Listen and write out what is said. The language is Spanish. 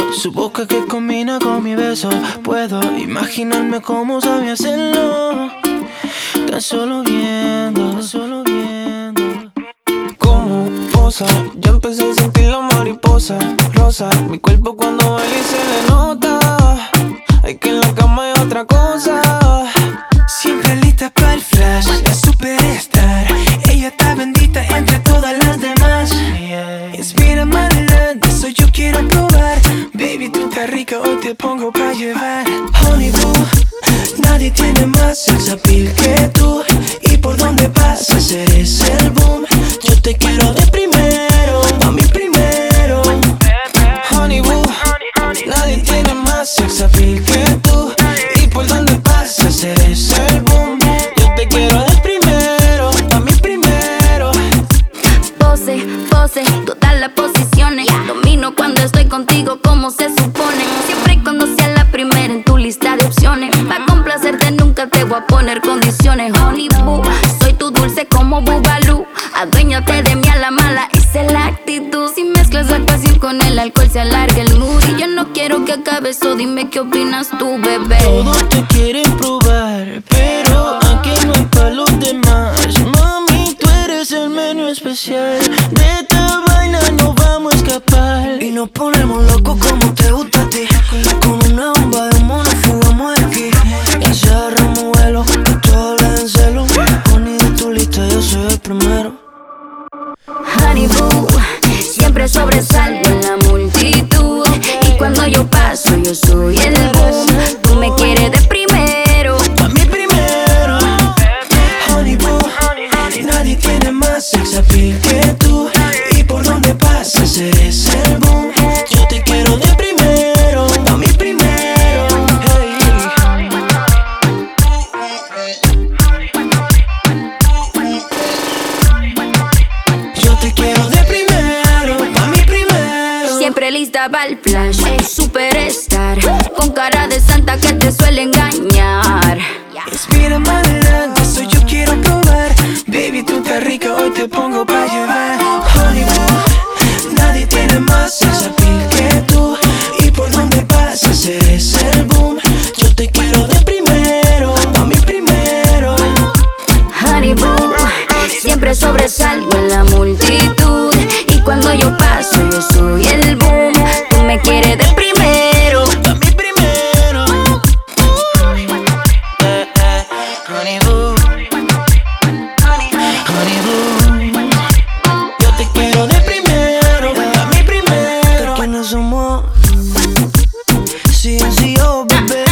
Su boca que combina con mi beso. Puedo imaginarme cómo sabe hacerlo. Tan solo viendo, tan solo viendo. Como posa, ya empecé a sentir la mariposa rosa. Mi cuerpo cuando baila y se le nota. Hay que en la cama hay otra cosa. Siempre lista para el flash, la superstar. Ella está bendita entre todas las demás. Inspira adelante, soy yo quiero probar. Baby, tú estás rica, hoy te pongo pa' llevar. Honey boo, nadie tiene más sex appeal que tú. Y por donde pasas eres el boom. Yo te quiero de primero, a mí primero. Honey boo, nadie tiene más sex appeal que tú. Y por donde pasas eres el boom. Yo te quiero de primero, a mí primero. Pose, pose, todas las posiciones. Domino cuando estoy contigo como se supone. Siempre y cuando sea la primera en tu lista de opciones. Pa' complacerte nunca te voy a poner condiciones. Honey boo, soy tu dulce como Bubalú. Aduéñate de mí a la mala, esa es la actitud. Si mezclas la pasión con el alcohol se alarga el mood. Y yo no quiero que acabe eso, dime qué opinas tú, bebé. Todos te quieren probar, pero aquí no hay pa' los demás. Mami, tú eres el menú especial. De esta vaina no vamos a escapar. Y nos ponemos locos como te gusta a ti. Con una bomba de humo nos fugamos de aquí. Y se agarramos vuelo, que todos le den celo. Honey, de tu lista yo soy el primero. Honey boo, siempre sobresalgo en la multitud. Y cuando yo paso yo soy el boom. Tú me quieres de primero, A mí primero. Honey boo, nadie tiene más sex appeal que tú. Y por donde pasas eres el boom. Yo te quiero de primero, a mí primero. Yo te quiero de primero, a mí primero. siempre lista para el flash. Superstar, con cara de santa que te suele engañar. Inspira adelante, soy yo quiero probar. Baby, tú estás rica, hoy te pongo pa' llevar. Honey boo, nadie tiene más sex appeal que tú. Y por donde pasas eres el boom. Yo te quiero de primero, a mí primero. Honey boo, siempre sobresalgo en la multitud. Y cuando yo paso yo soy el boom. Tú me quieres de primero, A mí primero. Honey boo, honey boo. Yo te quiero de primero, a mí primero. Que no somos CNCO, bebé.